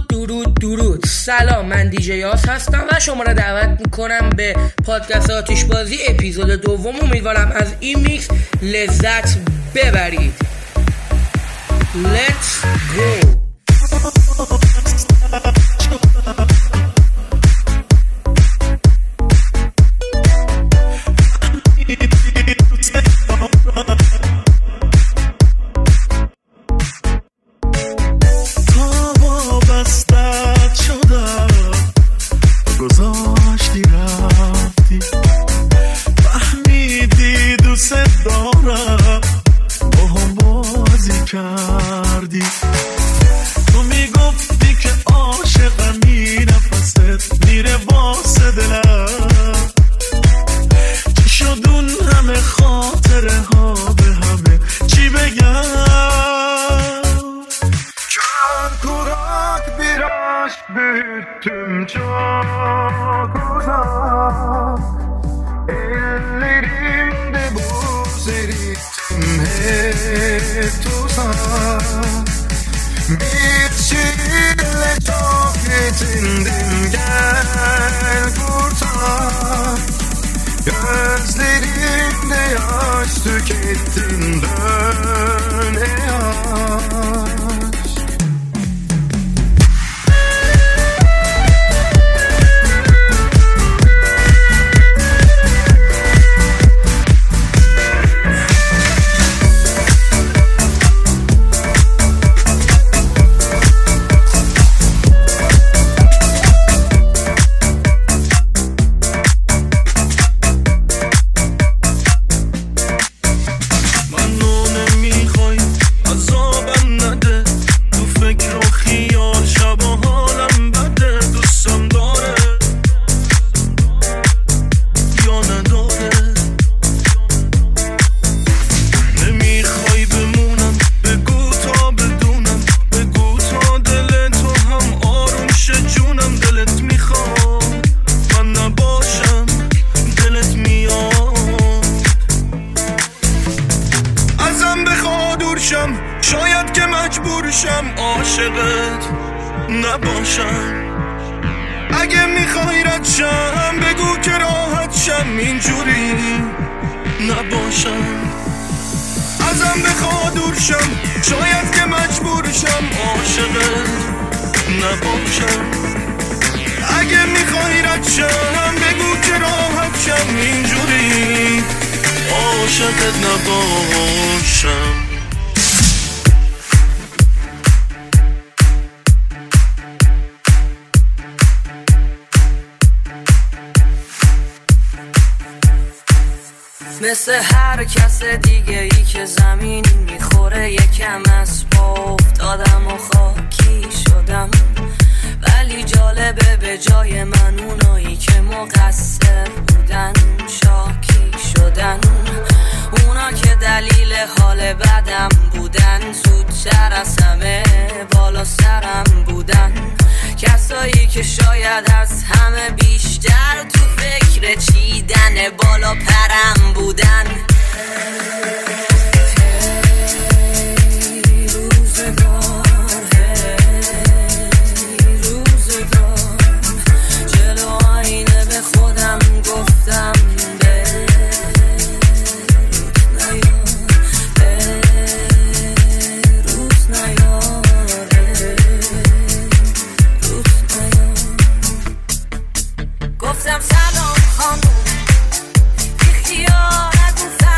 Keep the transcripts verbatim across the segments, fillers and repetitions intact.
درود درود سلام، من دیجی یاس هستم و شما را دعوت میکنم به پادکست آتش بازی اپیزود دوم. امیدوارم از این میکس لذت ببرید. Let's go. کردی تو میگفتی که عاشقمی، نفست میره واسه دلم، چی شد اون همه خاطره ها به همه چی بگم؟ Çok kurak bir aşk büyüttüm, çok uzak ellerimde buz erittim, hep tuzak. Bir şiirle çok yetindim, gel kurtar. Gözlerimde yaş tükettin, dön ey aşk. شاید که مجبورشم عاشقت نباشم. اگه میخوای رد شم بگو که راحت شم، اینجوری نباشم. ازم بخوا دور شم، شاید که مجبورشم عاشقت نباشم. اگه میخوای رد شم بگو که راحت شم، اینجوری عاشقت نباشم. مثل هر کس دیگه ای که زمینی میخوره، یکم از پا افتادم و خاکی شدم. ولی جالبه به جای من اونایی که مقصر بودن شاکی شدن. اونا که دلیل حال بدم بودن، زودتر از همه بالا سرم بودن. کسایی که شاید از همه بیشتر تو فکر چیدن بالا پرم بودن. گفتم سلام خانم، بی خیال نگو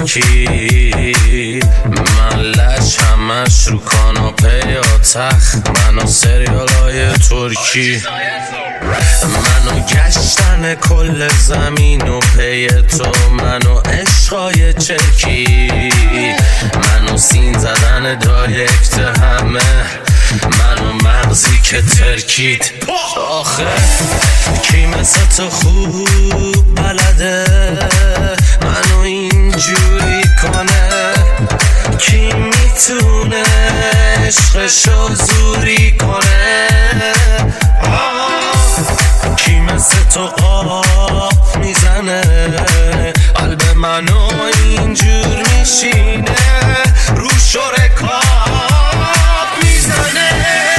ترکی، من لش همش رو کاناپه یا تخت، من و سریال های ترکی، منو گشتن کل زمین و پی تو، منو عشقای چرکی، منو سین زدن دایرکت همه، منو مغزی که ترکید. آخه کی مثل تو خوب بلده منو اینجوری کنه، کی میتونه عشقشو زوری کنه، کی مثل تو آب میزنه قلب منو اینجور میشینه، رو شرکات میزنه.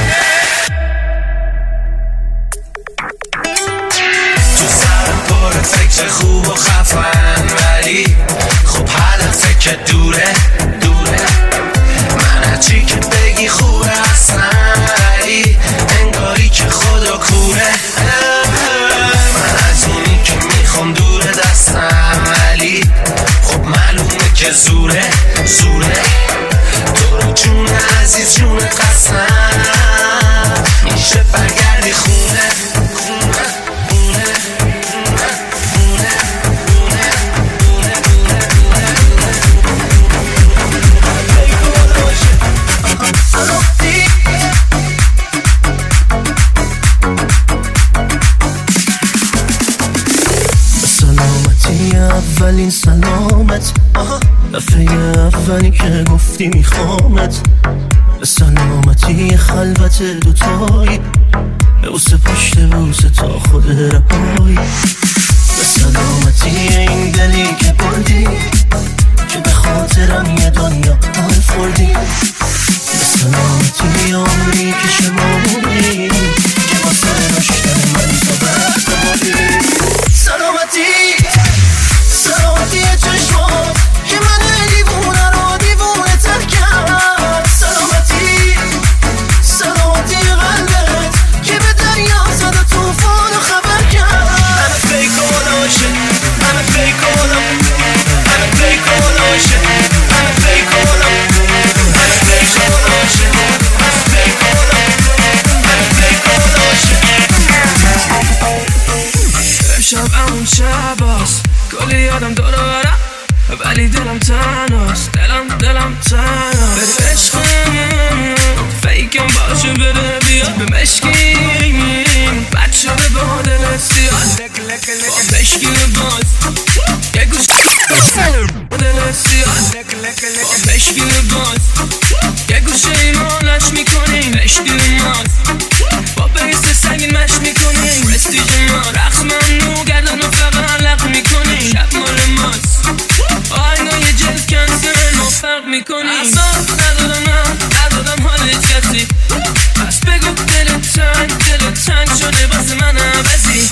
تو سرم پر فکر خوب و خفن، ولی خب هدفه که دوره دوره، من هرچی که بگی خوبه اصلا، ولی انگاری که خدا کوره، من از اونی که میخوام دوره دستم، ولی خب معلومه که زوره زوره، تو رو جون عزیز جون قسم، میشه برگردی خونه خونه خونه خونه خونه خونه سلامتی اولین سلامت، دفعه اولی که گفتی میخوامت، به سلامتی خلوت دوتایی، به بوسه پشت بوسه تا خود رهایی، به سلامتی این دلی که بردی که به خاطرم یه دنیا حال فردی، به سلامتی عمری که شماری که واسه داشتن من تو بختاری، سلامتی سلامتی چشمات که من دیوونه رو دیوونه تر کرد، سلامتی سلامتی قلبت که به دریا زد و توفان رو خبر کرد. I'm a fake all ocean, I'm a fake all I'm a fake all ocean, I'm a fake all I'm a fake all ocean, I'm a fake all I'm a fake all ocean. امشب همون شباست کلی یادم دور و برم، ولی دلم تنهاست، دلم دلم تنهاست، بره عشقم فیکم باشه بره بیاد به مشکیم، بچه به با دل سیاد با مشکیم باز یه گوش دل سیاد با مشکیم باز یه گوشه ایمانش میکنیم، مشکیم ماز با بیس سنگین مش میکنیم، رستیج ما رقص ممنوع گردن و فقط لق میکنیم، شب مال ماست آینای جلد کنسن ما فرق میکنیم، اصلا ندادم من ندادم حال هیچ کسی، پس بگو دل تنگ دل تنگ شده بس من عوضی،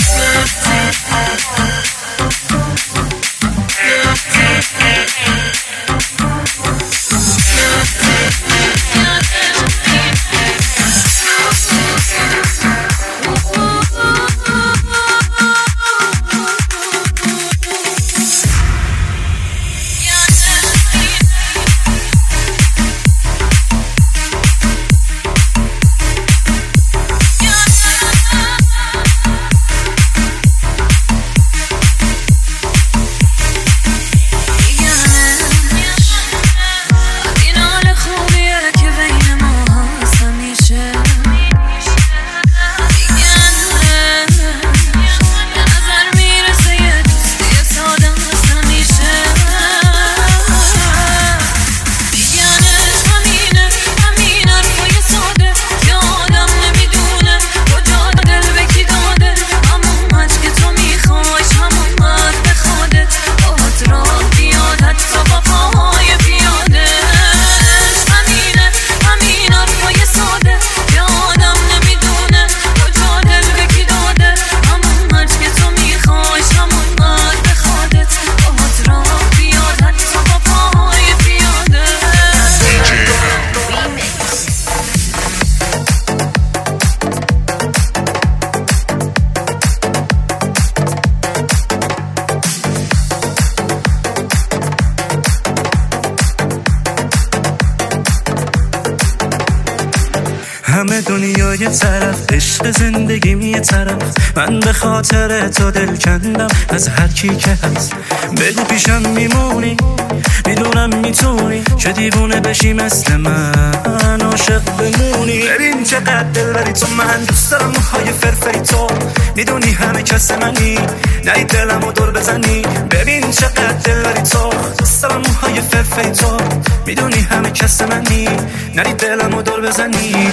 همه دنیا یه طرف، عشق زندگیم یه طرف. من به خاطر تو دل کندم از هر کی که هست. بگو پیشم میمونی، میدونم میتونی که دیوونه بشی مثل من، عاشق بمونی. ببین چقدر دل بری تو، من دوست دارم موهای فرفری تو. میدونی همه کس منی، نری دلمو دور بزنی. ببین چقدر دل بری تو، دوست دارم موهای فرفری تو. میدونی همه کس منی، نری دلمو دور بزنی.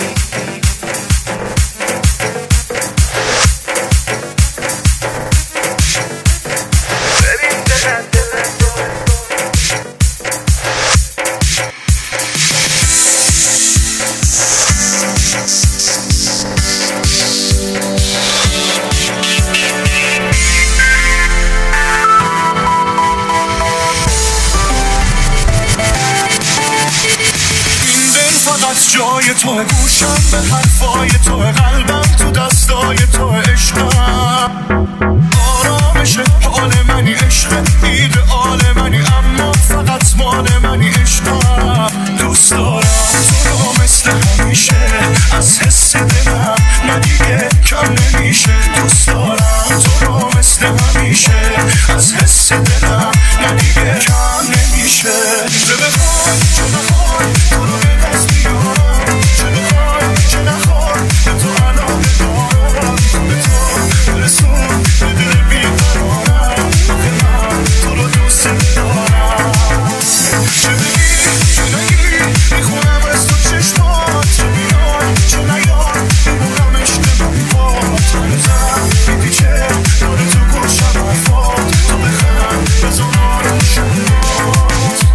جای تو، گوشم به حرفای تو، قلبم تو دستای تو. عشقم آرامش حال منی، عشق ایدئال منی، اما فقط مال منی. عشقم دوست دارم تو رو مثل همیشه، از حس دلم نه دیگه کم نمیشه. دوست دارم تو رو مثل همیشه، از حس دلم نه دیگه کم نمیشه. چه بخوای چه نخوای تو رو به دست بیارم، چه بخوای چه نخوای به تو علاقه دارم. به تو برسون به دل بیقرارم، آخه من تو رو دوست دارم. چه بگی چه نگی میخونم از تو چشمات، چه بیای چه نیای میمونم اشتباه بات. هنوزم میدی که داره تو گوشم حرفات، تو بخند بزن آروشم بات.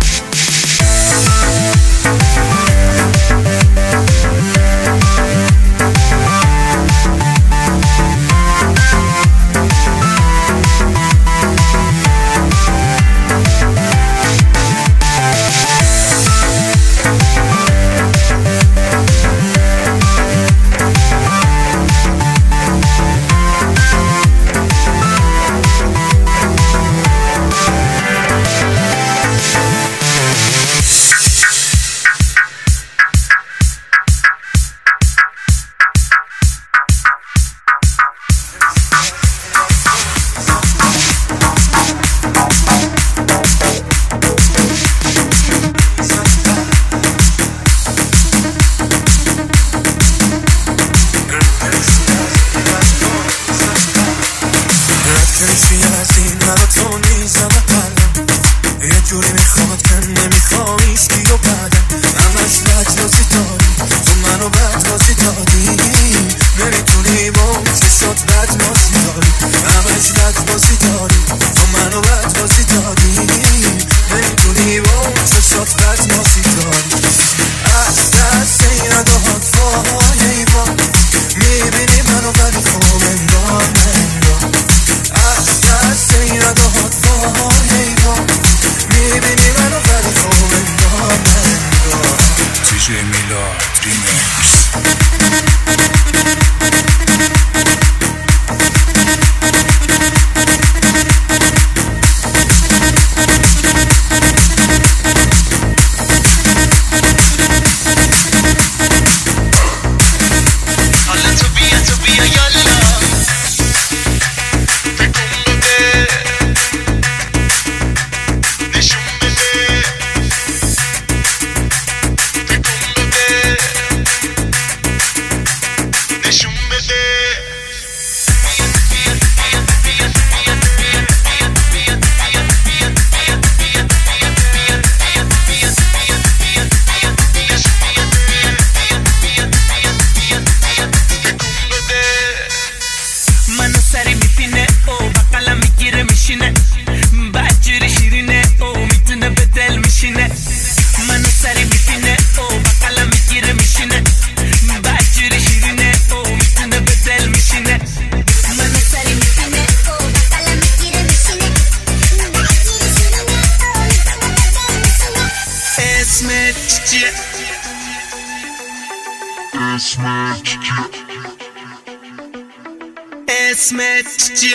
اسمت چیه؟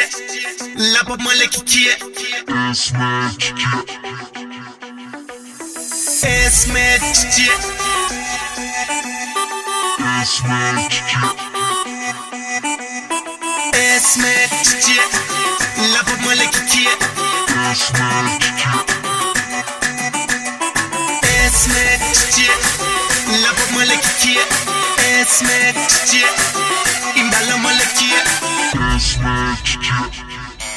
لباب مالکی کیه؟ اسمت چیه؟ اسمت چیه؟ اسمت چیه؟ لبات مالکی کیه؟ اسمت چیه؟ لبات مالکی کیه؟ اسمت چیه؟ این بلا مالکیه؟ اسمت چیه؟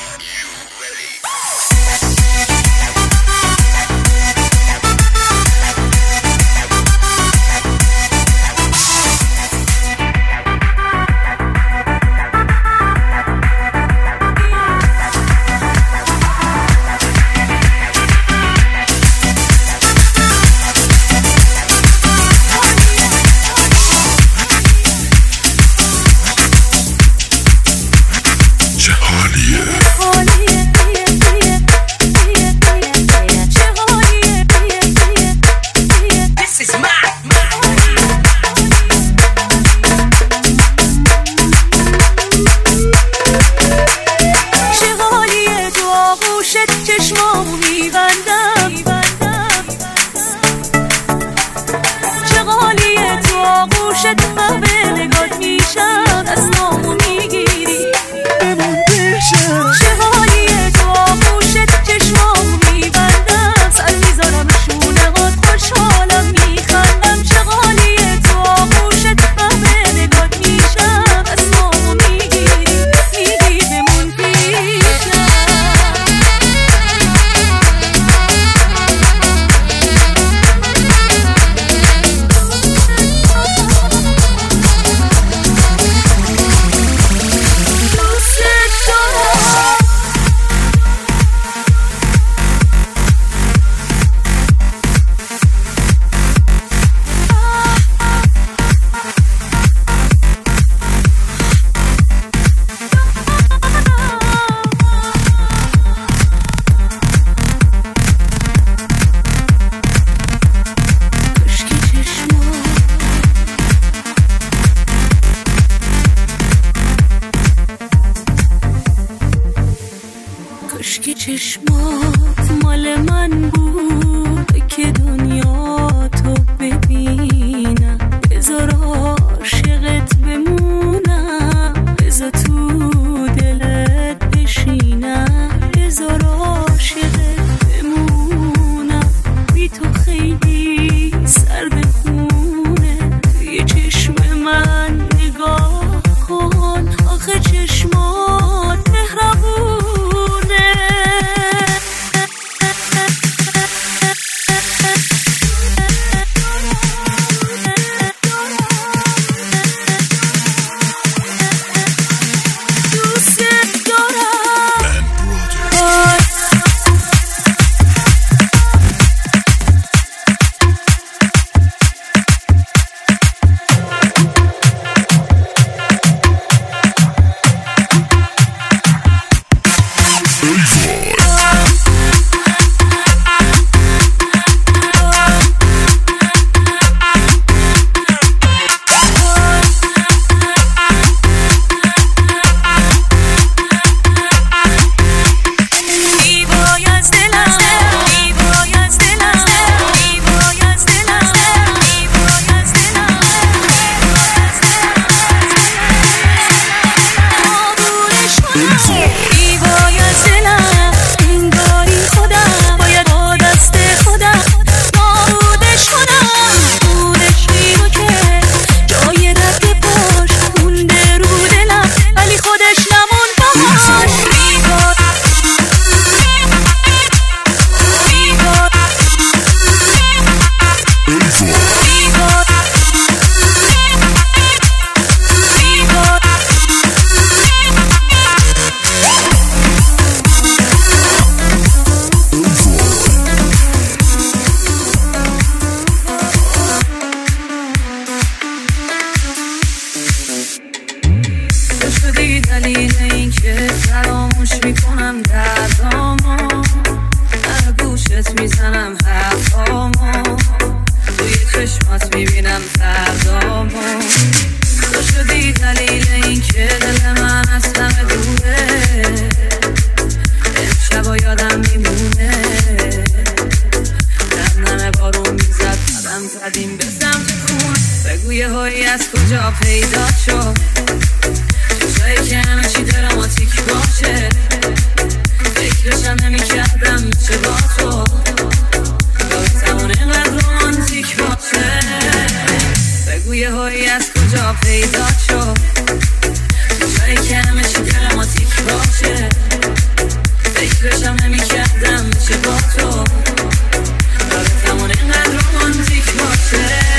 چشمات مال من بود که دنیا تو ببینم، بذار عاشقت بمونم، بذار تو دلت بشینم، بذار عاشقت بمونم، بی تو خیلی سرد خونه، یه چشم من نگاه کن، آخه چشمات مهربون دلیل این که فراموش میکنم دردامو، در گوشت میزنم حرفامو، توی چشمات میبینم دردامو، تو شدی دلیل این که دل من از همه دوره، امشبا یادم میمونه، در نمه بارون میزد قدم زدیم به سمت خونه. بگو یه هایی از کجا پیدا شد جایی که همه چی دراماتیک باشه فکرشم نمی کردم میشه با تو داستمون اینقدر رومانتیک باشه بگو یه هایی از کجا پیدا شد جایی که همه چی دراماتیک باشه فکرشم نمی کردم میشه با تو داستمون اینقدر رومانتیک باشه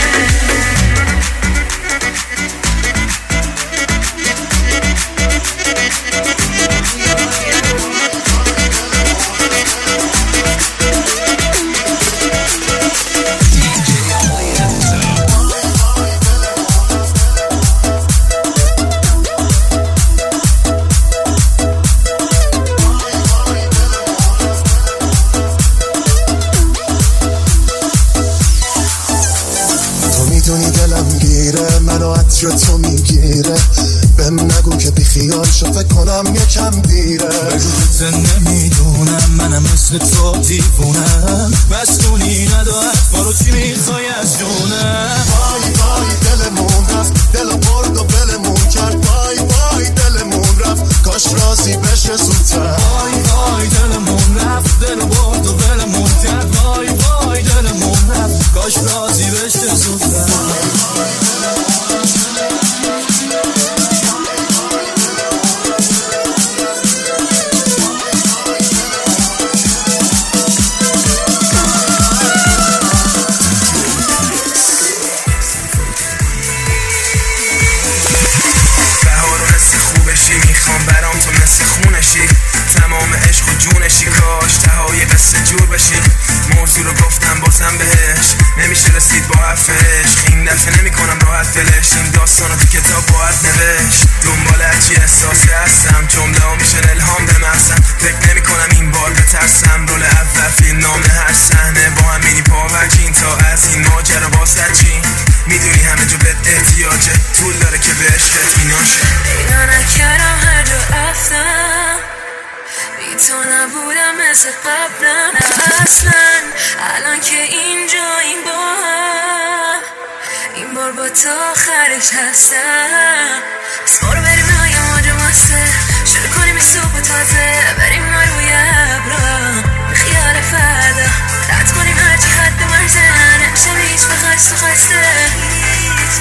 یا تو میگیره بهم نگو که بی خیال شو فکر کنم یکم دیره بگو نمیدونم منم مثل تو دیوونم مستونی ندارد بارو چی میخوای از جونم وای وای دلمون رفت دل برد و بلمون کرد وای وای دلمون رفت کاش راضی بشه زودتر وای وای دلمون رفت دل برد و بلمون کرد وای وای دلمون رفت کاش راضی بشه زودتر تمام عشق و جونشی کاش تهای قصه جور بشی موضوع رو گفتم بازم بهش نمیشه رسید با حرفش این دفعه نمی کنم راحت دلش این داستانو تو کتاب باید نوشت دنبال هرچی احساسی هستم جمله ها میشن الهام به مغزم فکر نمی کنم این بار بترسم رول اول فیلم نامه هر صحنه با هم مینی پاورجین تا از این ماجرا بازد چین میدونی همه جو بهت احتیاجه طول داره که به عشقت میناشه اینا نکردم هر جا رفتم بی تو نبودم مثل قبلم اصلا الان که اینجا این بار این بار با تو آخرش هستم سپار بریم های ماجا ماسته شروع کنیم این صبح تازه بریم ما روی ابرا به خیال فردا رد کنیم هرچی حد مرزن شب هیچ به خست و خسته هیچ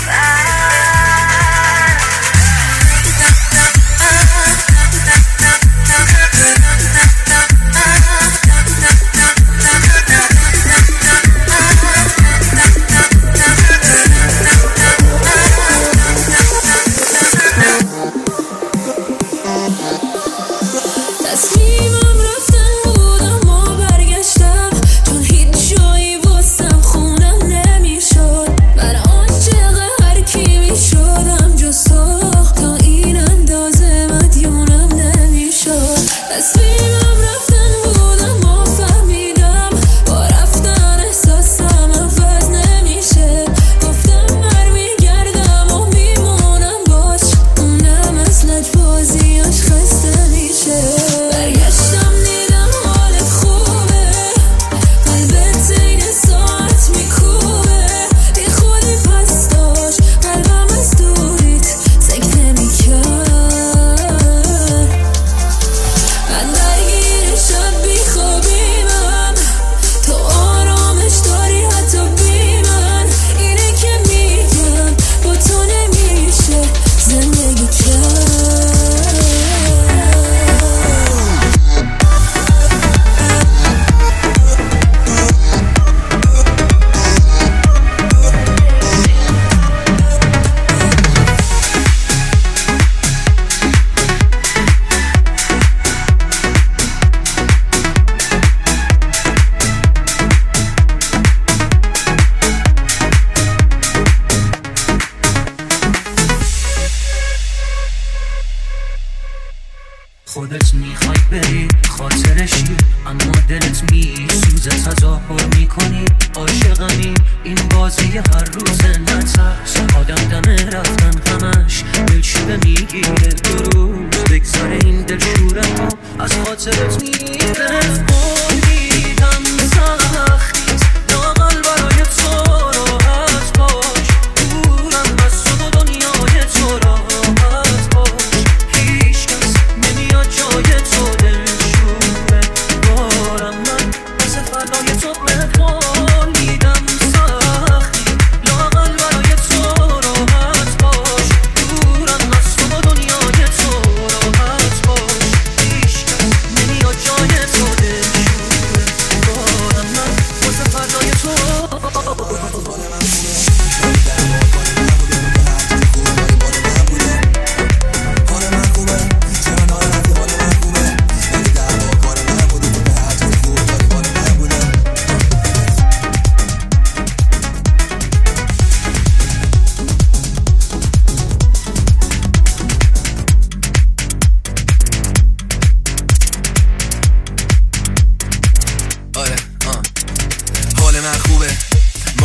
خودت میخوای بری خاطرشی اما دلت میسوزه تظاهر میکنی عاشقمی این بازی هر روز نترس آدم دمه رفتن همش دلشوره میگیره دو روز بگذاره این دلشوره ها از خاطرت میره امیدم سخت نیست لااقل برای تو راحت باش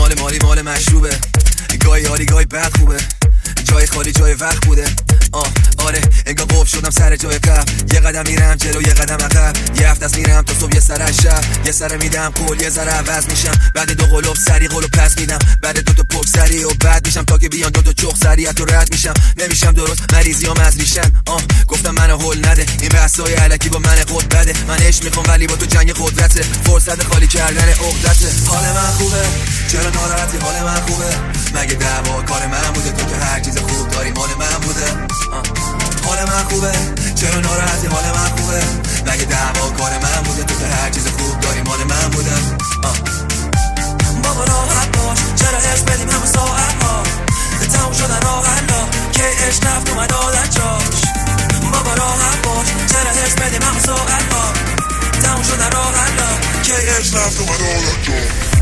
مال مالی مال مشروبه، گاهی حالی گاهی بد خوبه، جای خالی جای وقت بوده. آه آره انگار قف شدم سر جای قبل، یه قدم میرم جلو یه قدم عقب، یه هفته است میرم تا صبح یه سر از شب، یه سر میدم قول یه ذره عوض میشم، بعد دو قلوب سری قلوب پس میدم، بعد دو تا پک سری و بعد میشم تا که بیان دو تا چخ سریعت و رد میشم، نمیشم درست مریضیام از ریشن. آه گفتم منو هول نده، این بحثای الکی با من خود بده، من عشق میخوام ولی با تو جنگ قدرته، فرصت خالی کردن عقدته. حال من خوبه چرا ناراحتی؟ حال من خوبه مگه دعوا کار من بوده؟ تو که هر چیز خوب داری مال من بوده. آه. حال من خوبه چرا ناراحتی؟ حال من خوبه مگه دعوا کار من بوده؟ تو که هر چیز خوب داری مال من بوده. آه. بابا راحت باش چرا عشق بدیم همه ساعت ها، تموم شدن راه حلا که عشق رفت اومد عادت جاش. بابا راحت باش چرا عشق بدیم همه ساعت ها، تموم شدن راه حلا که عشق رفت اومد عادت جاش.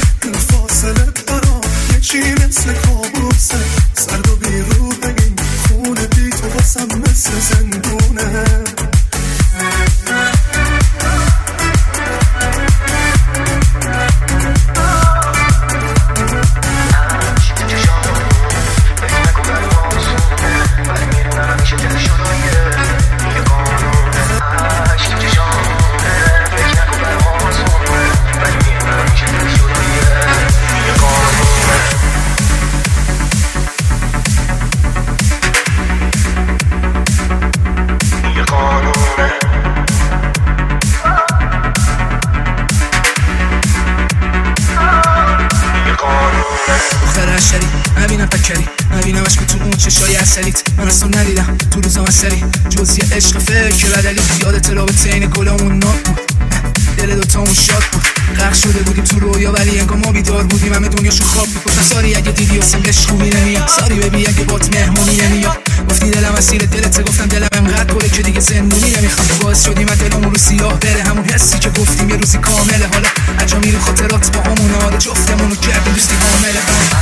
چی مثل کابوسه سرد و بیروح این مستو ندیدم تو روزم از سری جز یه عشق فکر بدلی. یادت رابطه این گلامون نات بود، دل دوتامون شاد بود. غرق شده بودیم تو رویا ولی انگار ما بیدار بودیم، همه دنیاشو خواب بود. گفتم ساری اگه دیدی اصلا عشق خوبی نمیاد، ساری ببی اگه بات مهمونی نمیاد. گفتی دلم اسیر دلته، گفتم دلم انقدر پره که دیگه زندونی نمیخوام. باعث شدیم از دلمون رو سیاه بره همون حسی که گفتیم یه روزی کامله. حالا عجا میریم خاطرات با همون حالا جفتمون رو کردیم دوستی کامله.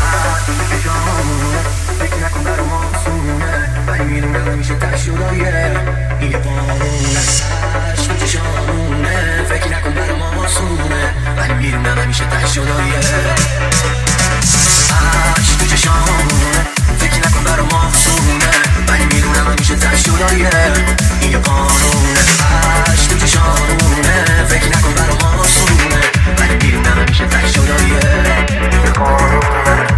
فکر نکن برا ما سونه ولی میدون دارم میشه تشورایه این قانونه عشق تو چشامونه. فکر نکن برا ما سونه ولی میدون دارم میشه تشورایه عشق تو چشامونه. فکر نکن برا ما سونه ولی میدون دارم میشه تشورایه این قانونه عشق تو چشامونه. فکر نکن برا ما سونه ولی میدون دارم میشه تشورایه این قانونه.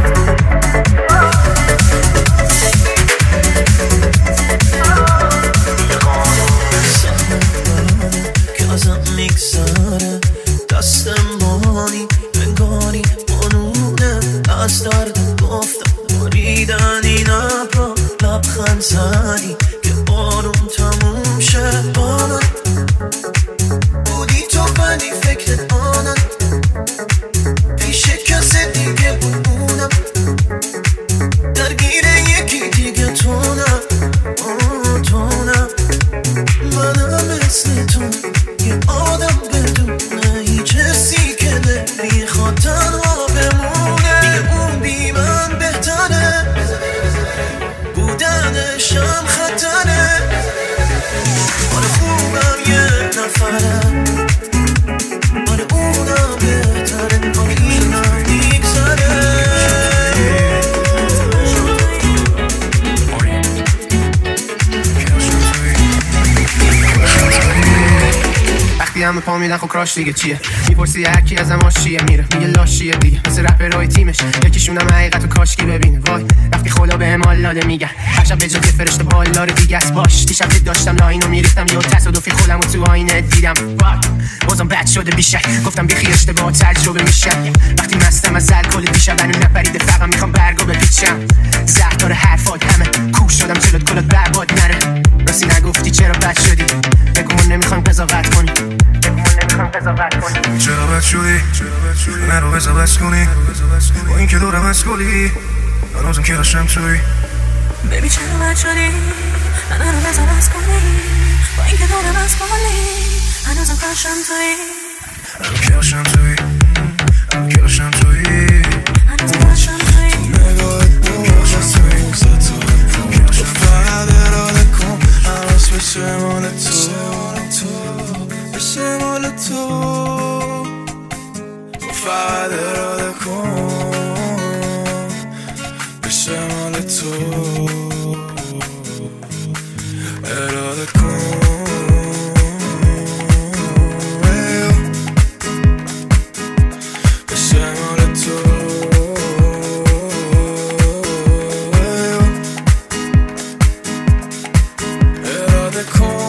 میگذره دستم بانی انگاری بانونه از درد گفتم باریدن این ابرا لبخند زدی که بارون تموم شه. بانم بودی تو ولی فکرت آنم پیش کسی دیگه بودونم درگیر یکی دیگه تونم تونم منم مثل تو یه آدم بدونه هیچ حسی که نمیخواد تنها بمونه. دیگه اون بی من بهتره بودنشم خطره. آره خوبم یه نفره آره اونم بهتره آره اینم میگذره. همه پا میدن خب کراش دیگه چیه؟ میپرسی هرکی ازم آشیه میره میگه لاشیه دیگه مثل رپرهای تیمش یکیشونم حقیقت و کاشکی ببینه. وای وقتی خدا بهم حال داده میگه هر شب به جا که فرشته بالار دیگه است. باش دیشب که داشتم لاینو میریختم یه تصادفی خودم و تو آینه دیدم. وای بازم بد شده بیشک گفتم بیخی اشتباه تجربه میشه. وقتی مستم از الکل دیشب منو نپریده فقط میخوام برگو بپیچم. زهر داره حرفات همه کوش شدم جلوت کلت برباد نره. راستی نگفتی چرا بد شدی بگو نمیخوام قضاوت کنی چرا بد شدی منو قضاوت کنی با این که دورم از گلی هنوزم که هاشم توی. ببی چرا بد شدی منو قضاوت کنی با این که دورم از گلی هنوزم که هاشم توی. هنوزم که هاشم توی هنوزم که هاشم توی هنوزم که هاشم توی. نگاهت باشم توی تو فقط اراده کن هنوز بشه مال تو بشه مال تو تو فقط اراده کن بشه مال تو اراده کن بشه مال تو اراده کن.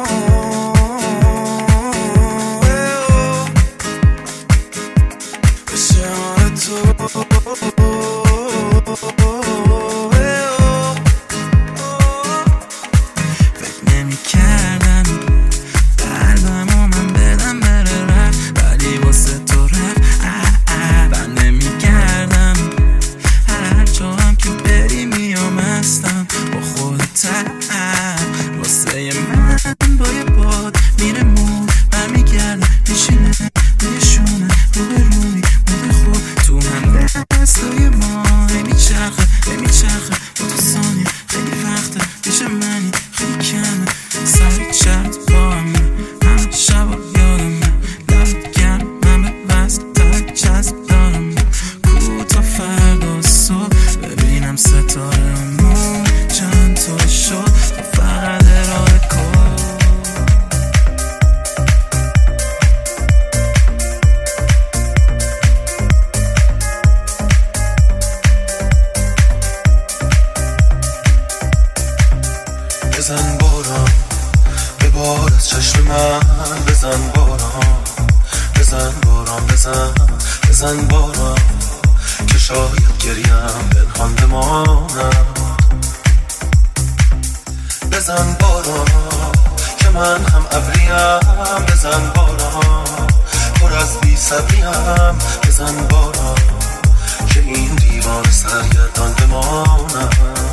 بزن بارم که شاید گریم پنهان بمانم. بزن باران که من هم ابریم، بزن باران پر از بی صبریم، بزن باران که این دیوار سرگردان بمانم.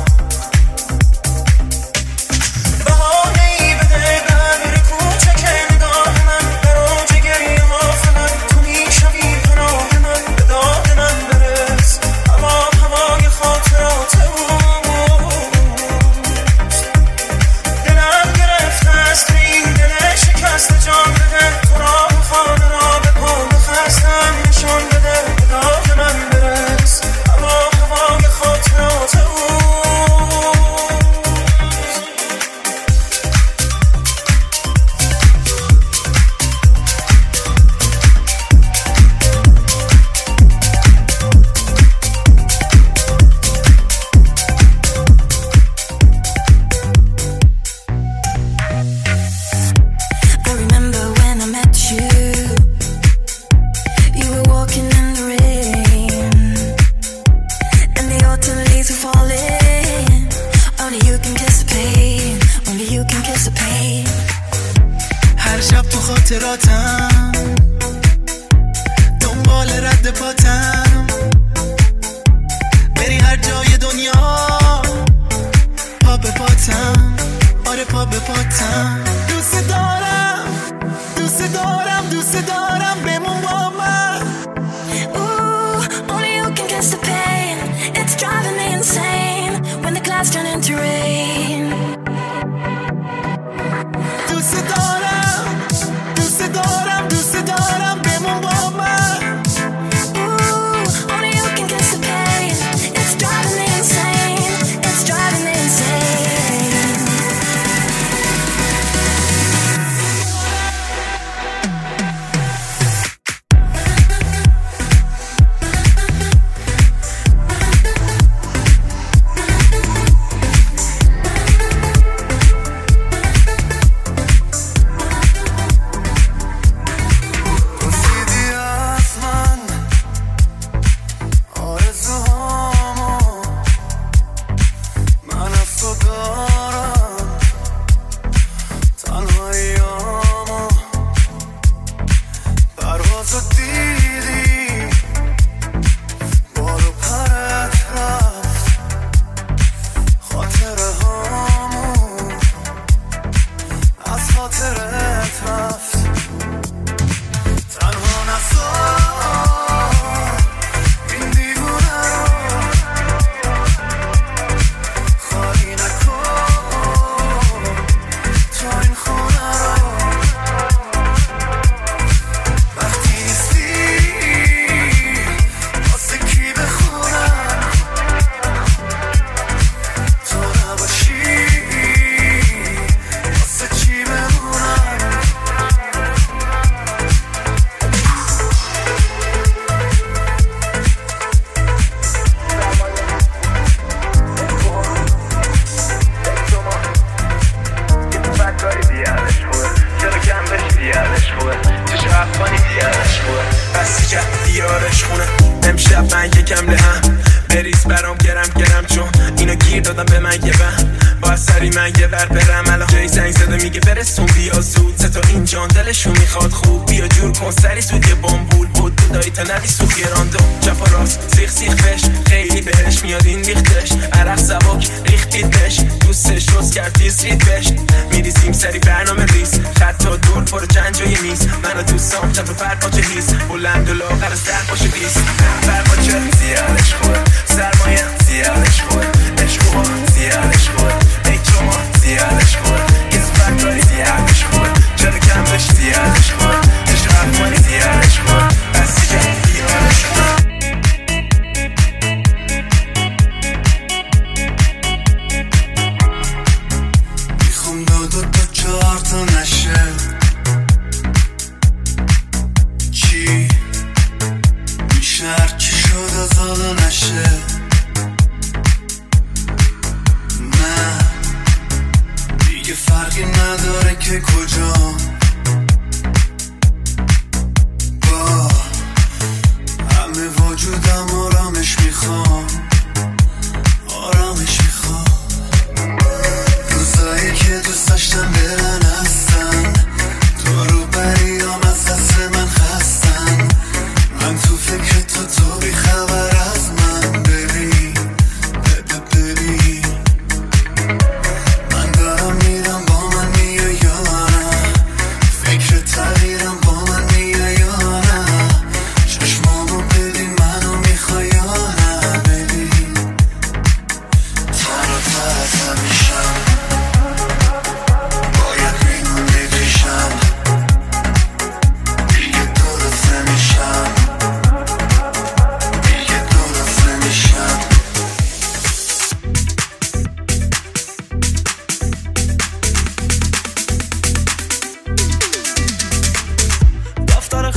بهانه‌ای بده در کوچک نگاه من، در اوج گریه ها فقط تو میشوی پناه من، به داد من برس هوا هوای خاطرات اوست. دلم گرفته است به این دل شکسته جان بده، تو را خانه را به پا بخستم نشان بده، به داد من برس هوا هوای خاطرات اوست. هر شب تو خاطراتم دنبال رد پاتم، بری هر جای دنیا پا به پاتم، آره پا به پاتم. دوست دارم دوست دارم دوست دارم بمون با من. Ooh, only you can kiss the pain. It's driving me insane when the clouds turn into rain. دوست دارم دوست دارم دوست دارم بمون با من. Ooh, only you can kiss the pain. It's driving me insane. It's driving me insane. روزایی که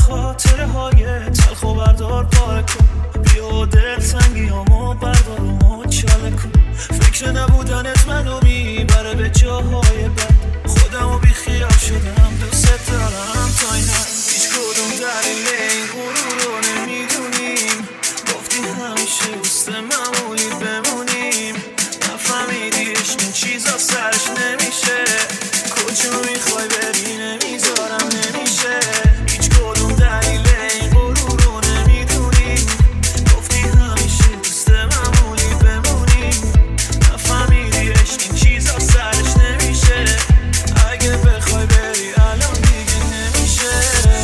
خاطره های تلخ و بردار پاره کن، بیا دل تنگی همو بردار و مچاله کن. فکر نبودنت منو میبره به جاهای بد، خودم و بی خیال شدم دوست دارم تا این حد. هیچ کدوم دلیل این غرور رو نمیدونیم، گفتی همیشه دوست معمولی بمونیم. نفهمیدی عشق این چیزا سرش نمیشه، کجا میخوای بری نمیذارم نمیشه. هیچ کدوم دلیل این غرور رو نمیدونیم، گفتی همیشه دوست معمولی بمونیم. نفهمیدی عشق این چیزا سرش نمیشه، اگه بخوای بری الان دیگه نمیشه.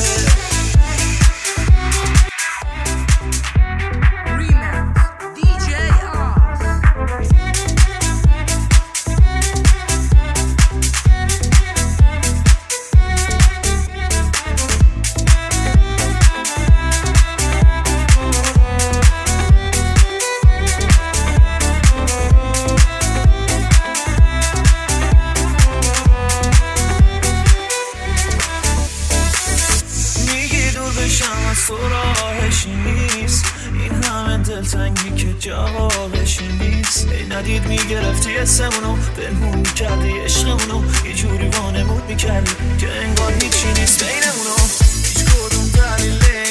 تو راهشی نیست، این همه دلتنگی که جوابشی نیست. ای ندید میگرفتی اسمونو، بنمون میکردی عشقمونو، یه جوری وانمود میکردی که انگار هیچی نیست بینمونو. هیچ کدوم دلیل